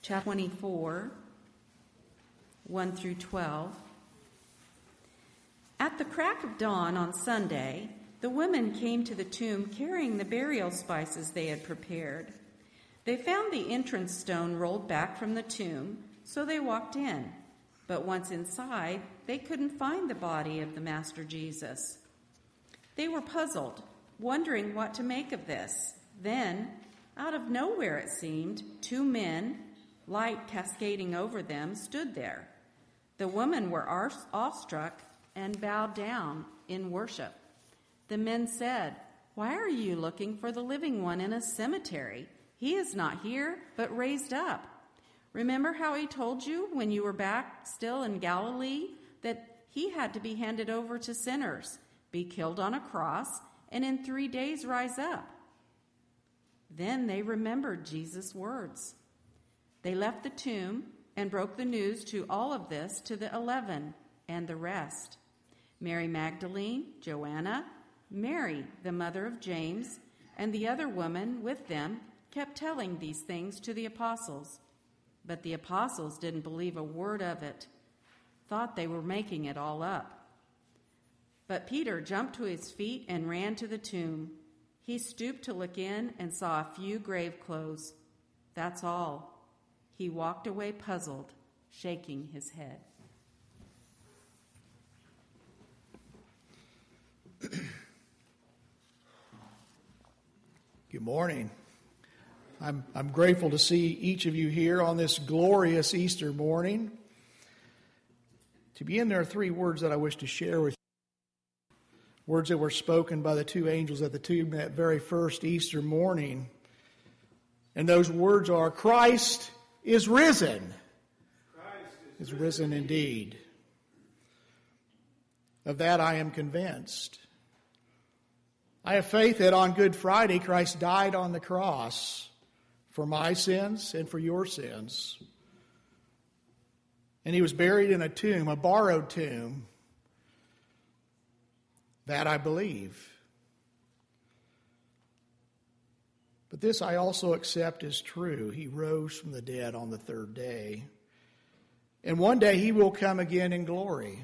chapter 24, 1 through 12. At the crack of dawn on Sunday, the women came to the tomb carrying the burial spices they had prepared. They found the entrance stone rolled back from the tomb, so they walked in. But once inside, they couldn't find the body of the Master Jesus. They were puzzled, wondering what to make of this. Then, out of nowhere it seemed, two men, light cascading over them, stood there. The women were awestruck and bowed down in worship. The men said, "Why are you looking for the living one in a cemetery? He is not here, but raised up. Remember how he told you when you were back still in Galilee that he had to be handed over to sinners, be killed on a cross, and in 3 days rise up?" Then they remembered Jesus' words. They left the tomb and broke the news to all of this to the 11 and the rest. Mary Magdalene, Joanna, Mary, the mother of James, and the other woman with them kept telling these things to the apostles. But the apostles didn't believe a word of it, thought they were making it all up. But Peter jumped to his feet and ran to the tomb. He stooped to look in and saw a few grave clothes. That's all. He walked away puzzled, shaking his head. Good morning. I'm grateful to see each of you here on this glorious Easter morning. To begin, there are 3 words that I wish to share with you. Words that were spoken by the 2 angels at the tomb that very first Easter morning. And those words are, Christ is risen. Christ is risen indeed. Of that I am convinced. I have faith that on Good Friday, Christ died on the cross for my sins and for your sins. And he was buried in a tomb, a borrowed tomb. That I believe. But this I also accept as true. He rose from the dead on the 3rd day. And one day he will come again in glory.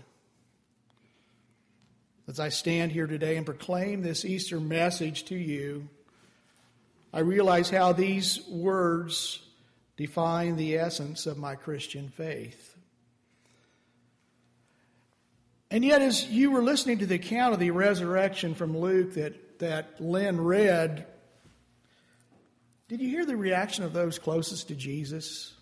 As I stand here today and proclaim this Easter message to you, I realize how these words define the essence of my Christian faith. And yet, as you were listening to the account of the resurrection from Luke that Lynn read, did you hear the reaction of those closest to Jesus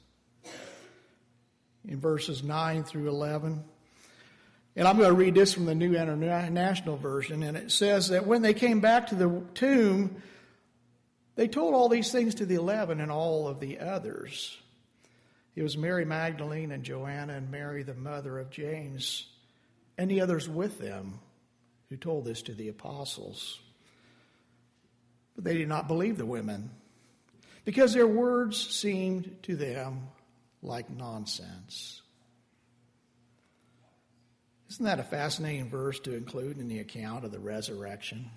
in verses 9 through 11? And I'm going to read this from the New International Version, and it says that when they came back to the tomb, they told all these things to the 11 and all of the others. It was Mary Magdalene and Joanna and Mary, the mother of James, and the others with them who told this to the apostles. But they did not believe the women, because their words seemed to them like nonsense. Isn't that a fascinating verse to include in the account of the resurrection?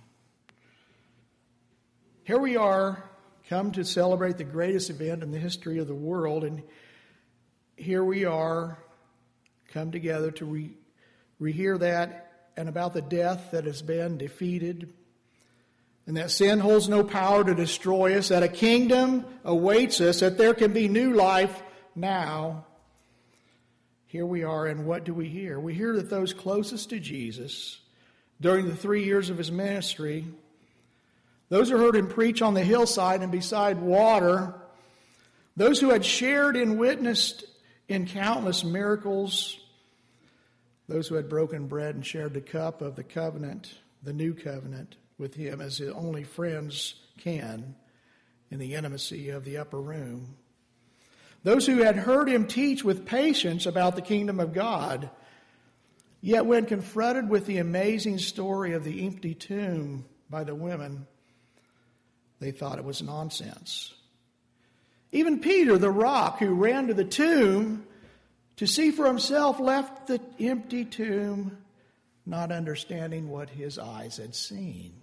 Here we are, come to celebrate the greatest event in the history of the world, and here we are, come together to rehear that and about the death that has been defeated, and that sin holds no power to destroy us, that a kingdom awaits us, that there can be new life now. Here we are, and what do we hear? We hear that those closest to Jesus during the 3 years of his ministry, those who heard him preach on the hillside and beside water, those who had shared and witnessed in countless miracles, those who had broken bread and shared the cup of the covenant, the new covenant, with him as only friends can in the intimacy of the upper room. Those who had heard him teach with patience about the kingdom of God, yet when confronted with the amazing story of the empty tomb by the women, they thought it was nonsense. Even Peter, the rock, who ran to the tomb to see for himself, left the empty tomb, not understanding what his eyes had seen.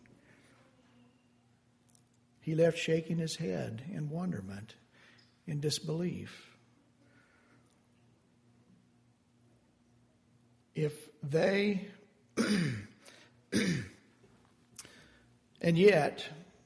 He left shaking his head in wonderment, in disbelief. if they, and yet,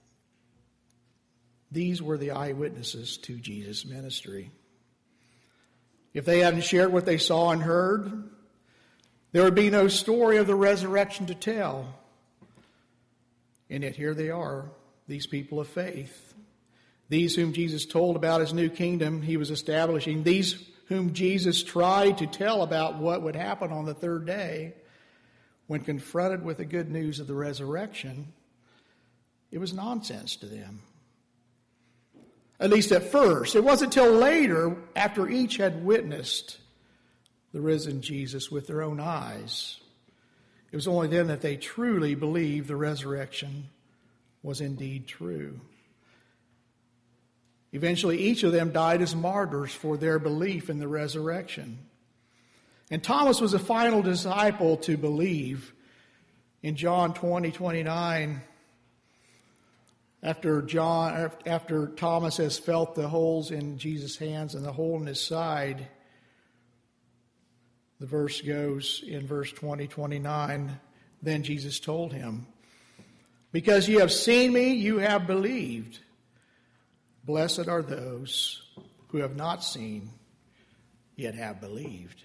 these were the eyewitnesses to Jesus' ministry. If they hadn't shared what they saw and heard, there would be no story of the resurrection to tell. And yet here they are, these people of faith. These whom Jesus told about his new kingdom he was establishing. These whom Jesus tried to tell about what would happen on the third day. When confronted with the good news of the resurrection, it was nonsense to them. At least at first. It wasn't till later, after each had witnessed the risen Jesus with their own eyes. It was only then that they truly believed the resurrection was indeed true. Eventually, each of them died as martyrs for their belief in the resurrection. And Thomas was the final disciple to believe. In John 20:29, after Thomas has felt the holes in Jesus' hands and the hole in his side, the verse goes in verse 20:29, then Jesus told him, "Because you have seen me, you have believed. Blessed are those who have not seen, yet have believed."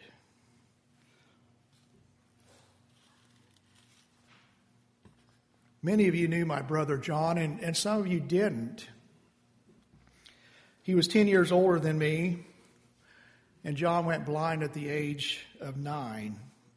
Many of you knew my brother John, and some of you didn't. He was 10 years older than me, and John went blind at the age of 9.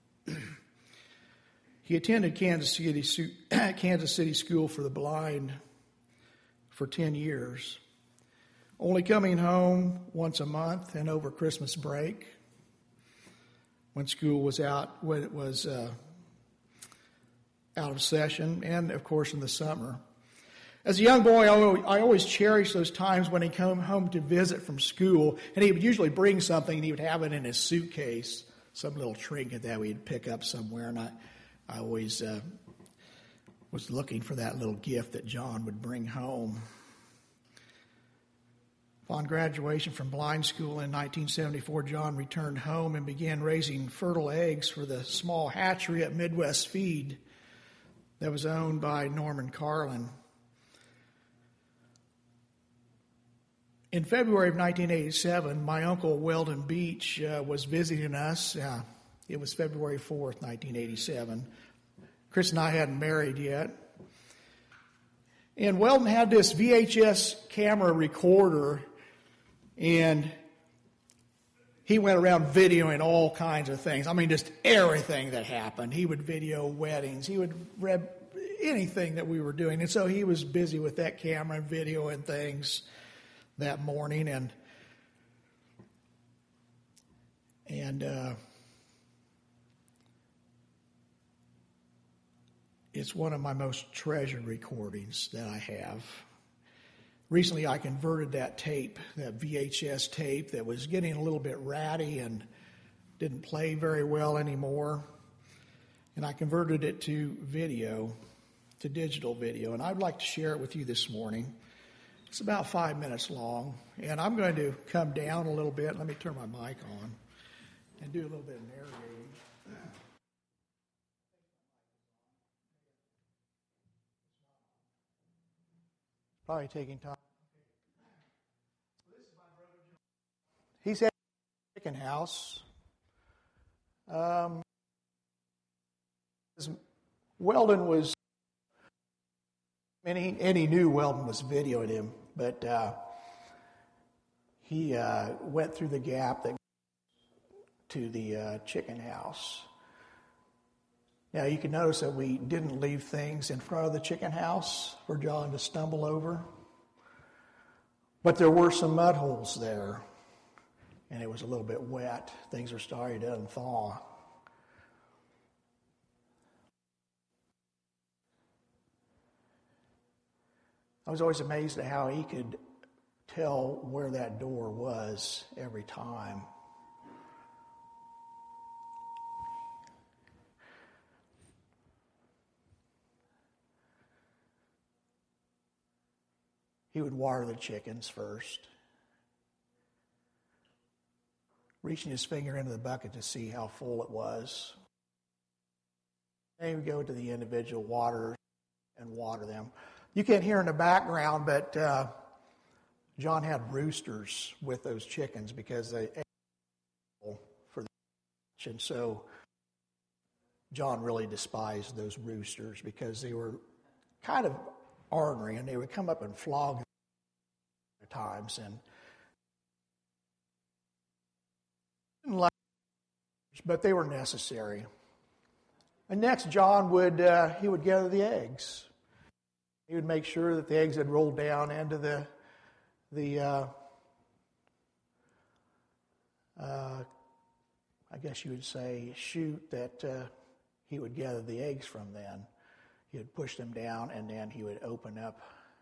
He attended Kansas City School for the Blind for 10 years, only coming home once a month and over Christmas break when school was out of session, and of course in the summer. As a young boy, I always cherished those times when he came home to visit from school, and he would usually bring something, and he would have it in his suitcase, some little trinket that we'd pick up somewhere, and I always was looking for that little gift that John would bring home. Upon graduation from blind school in 1974, John returned home and began raising fertile eggs for the small hatchery at Midwest Feed that was owned by Norman Carlin. In February of 1987, my uncle Weldon Beach was visiting us. It was February 4th, 1987. Chris and I hadn't married yet. And Weldon had this VHS camera recorder, and he went around videoing all kinds of things. I mean, just everything that happened. He would video weddings. He would read anything that we were doing. And so he was busy with that camera and videoing things that morning. And it's one of my most treasured recordings that I have. Recently, I converted that tape, that VHS tape that was getting a little bit ratty and didn't play very well anymore. And I converted it to video, to digital video. And I'd like to share it with you this morning. It's about 5 minutes long. And I'm going to come down a little bit. Let me turn my mic on and do a little bit of narrating. Probably taking time. He's at a chicken house. Weldon was, and he knew Weldon was videoing him, but he went through the gap that to the chicken house. Now you can notice that we didn't leave things in front of the chicken house for John to stumble over, but there were some mud holes there. And it was a little bit wet. Things were starting to unthaw. I was always amazed at how he could tell where that door was every time. He would water the chickens first, reaching his finger into the bucket to see how full it was. And he would go to the individual waters and water them. You can't hear in the background, but John had roosters with those chickens because they ate for the hatch. And so John really despised those roosters because they were kind of ornery and they would come up and flog him at times. But they were necessary. And next, John would gather the eggs. He would make sure that the eggs had rolled down into the I guess you would say chute that he would gather the eggs from. Then he would push them down, and then he would open up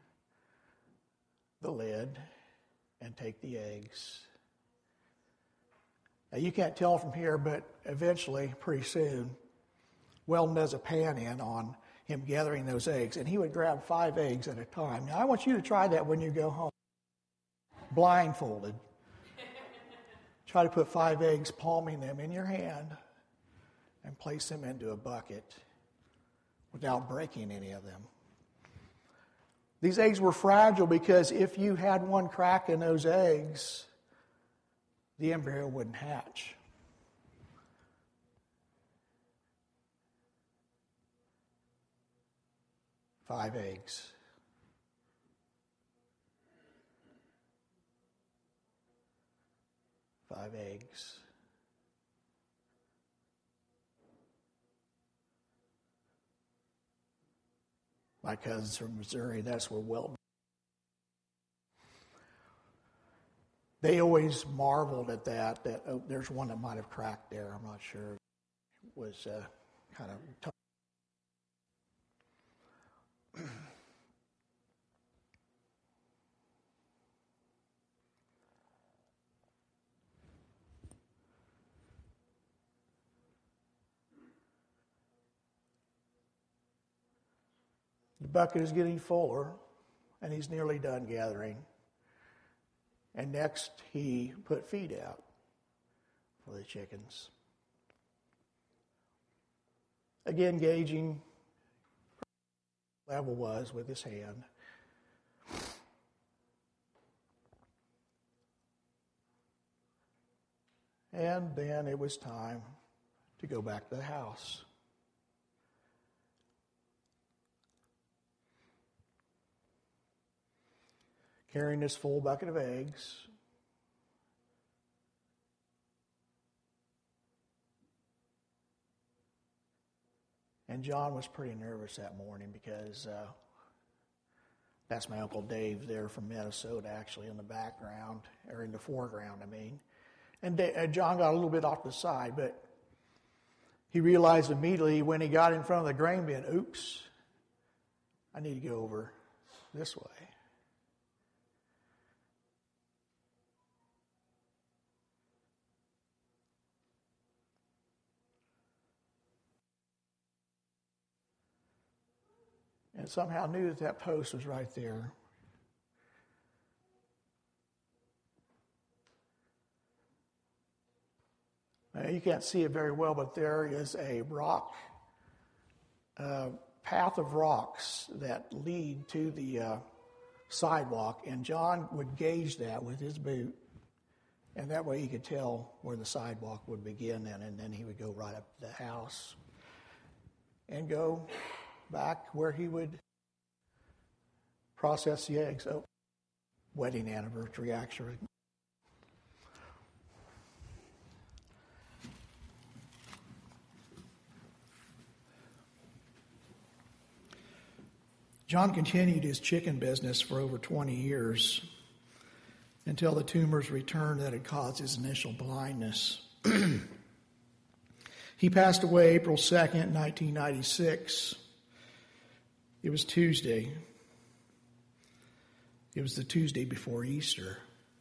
the lid and take the eggs. Now, you can't tell from here, but eventually, pretty soon, Weldon does a pan in on him gathering those eggs, and he would grab 5 eggs at a time. Now, I want you to try that when you go home, blindfolded. Try to put 5 eggs, palming them in your hand, and place them into a bucket without breaking any of them. These eggs were fragile because if you had one crack in those eggs, the embryo wouldn't hatch. Five eggs. Five eggs. My cousins from Missouri, that's where Weldon. They always marveled at that there's one that might have cracked there. I'm not sure. It was kind of tough. The bucket is getting fuller, and he's nearly done gathering. And next, he put feed out for the chickens. Again, gauging level was with his hand. And then it was time to go back to the house. Carrying this full bucket of eggs. And John was pretty nervous that morning because that's my Uncle Dave there from Minnesota, actually, in the background, or in the foreground, I mean. And John got a little bit off the side, but he realized immediately when he got in front of the grain bin, oops, I need to go over this way. And somehow knew that post was right there. Now, you can't see it very well, but there is a rock, path of rocks that lead to the sidewalk, and John would gauge that with his boot, and that way he could tell where the sidewalk would begin, and then he would go right up to the house and go back where he would process the eggs. Oh, wedding anniversary, actually. John continued his chicken business for over 20 years until the tumors returned that had caused his initial blindness. He passed away April 2nd, 1996. It was Tuesday. It was the Tuesday before Easter.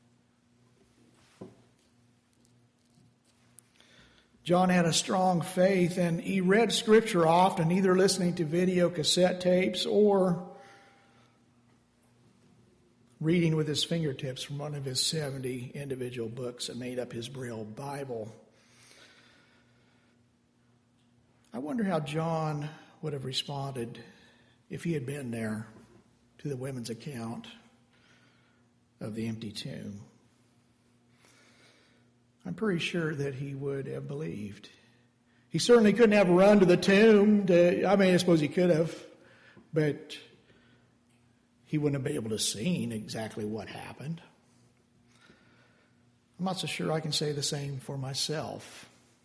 John had a strong faith, and he read Scripture often, either listening to video cassette tapes or reading with his fingertips from one of his 70 individual books that made up his Braille Bible. I wonder how John would have responded if he had been there to the women's account of the empty tomb. I'm pretty sure that he would have believed. He certainly couldn't have run to the tomb. I suppose he could have, but he wouldn't have been able to see exactly what happened. I'm not so sure I can say the same for myself.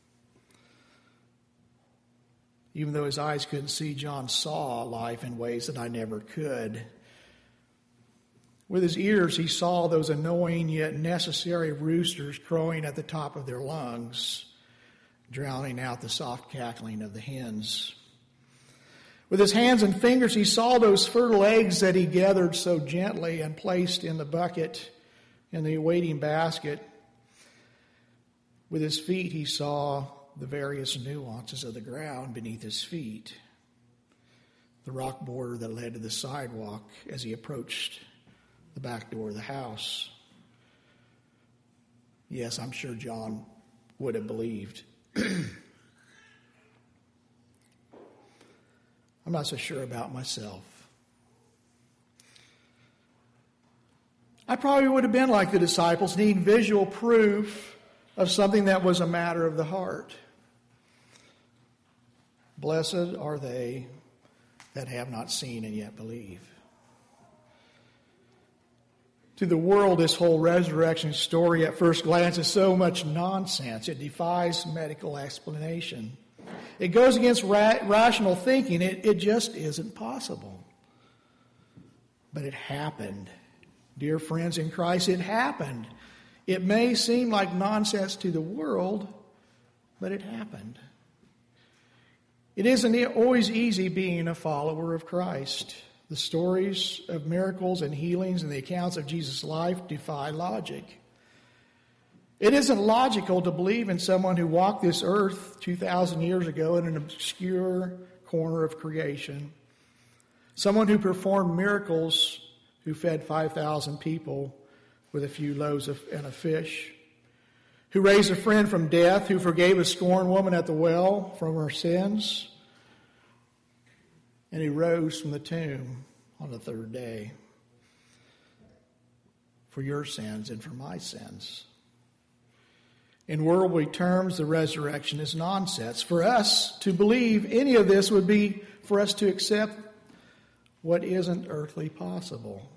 Even though his eyes couldn't see, John saw life in ways that I never could. With his ears, he saw those annoying yet necessary roosters crowing at the top of their lungs, drowning out the soft cackling of the hens. With his hands and fingers, he saw those fertile eggs that he gathered so gently and placed in the bucket in the awaiting basket. With his feet, he saw the various nuances of the ground beneath his feet, the rock border that led to the sidewalk as he approached the back door of the house. Yes, I'm sure John would have believed. I'm not so sure about myself. I probably would have been like the disciples, needing visual proof of something that was a matter of the heart. Blessed are they that have not seen and yet believe. To the world, this whole resurrection story at first glance is so much nonsense. It defies medical explanation. It goes against rational thinking. It just isn't possible. But it happened. Dear friends in Christ, it happened. It may seem like nonsense to the world, but it happened. It isn't always easy being a follower of Christ. The stories of miracles and healings and the accounts of Jesus' life defy logic. It isn't logical to believe in someone who walked this earth 2,000 years ago in an obscure corner of creation. Someone who performed miracles, who fed 5,000 people with a few loaves and a fish. Who raised a friend from death, who forgave a scorned woman at the well from her sins. And he rose from the tomb on the third day for your sins and for my sins. In worldly terms, the resurrection is nonsense. For us to believe any of this would be for us to accept what isn't earthly possible.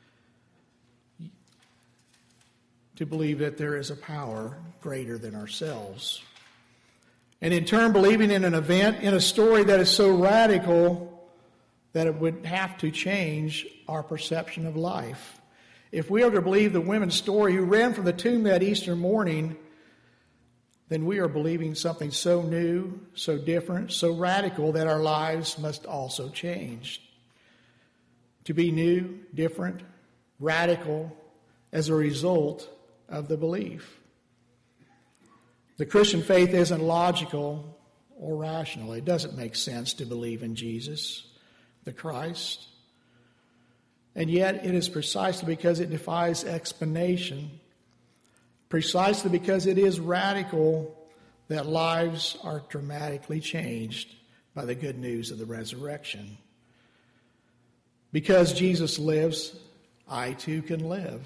To believe that there is a power greater than ourselves. And in turn, believing in an event, in a story that is so radical that it would have to change our perception of life. If we are to believe the women's story who ran from the tomb that Easter morning, then we are believing something so new, so different, so radical that our lives must also change. To be new, different, radical as a result of the belief. The Christian faith isn't logical or rational. It doesn't make sense to believe in Jesus, the Christ. And yet it is precisely because it defies explanation, precisely because it is radical, that lives are dramatically changed by the good news of the resurrection. Because Jesus lives, I too can live.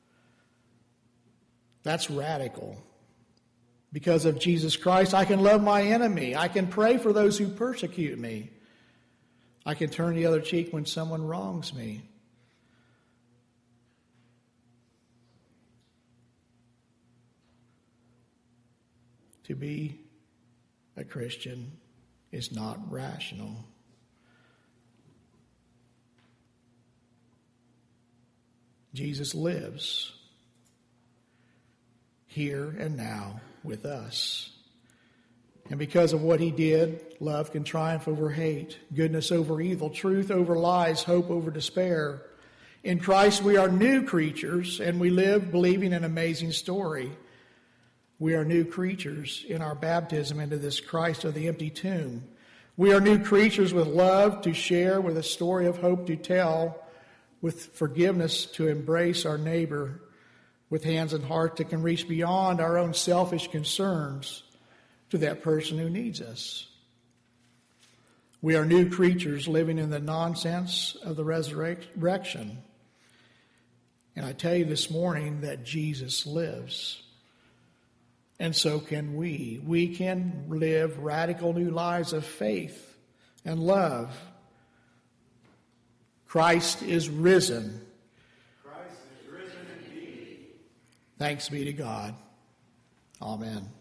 That's radical. Because of Jesus Christ, I can love my enemy. I can pray for those who persecute me. I can turn the other cheek when someone wrongs me. To be a Christian is not rational. Jesus lives here and now with us. And because of what he did, love can triumph over hate, goodness over evil, truth over lies, hope over despair. In Christ we are new creatures, and we live believing an amazing story. We are new creatures in our baptism into this Christ of the empty tomb. We are new creatures with love to share, with a story of hope to tell, with forgiveness to embrace our neighbor, with hands and heart that can reach beyond our own selfish concerns to that person who needs us. We are new creatures living in the nonsense of the resurrection. And I tell you this morning that Jesus lives. And so can we. We can live radical new lives of faith and love. Christ is risen. Christ is risen indeed. Thanks be to God. Amen.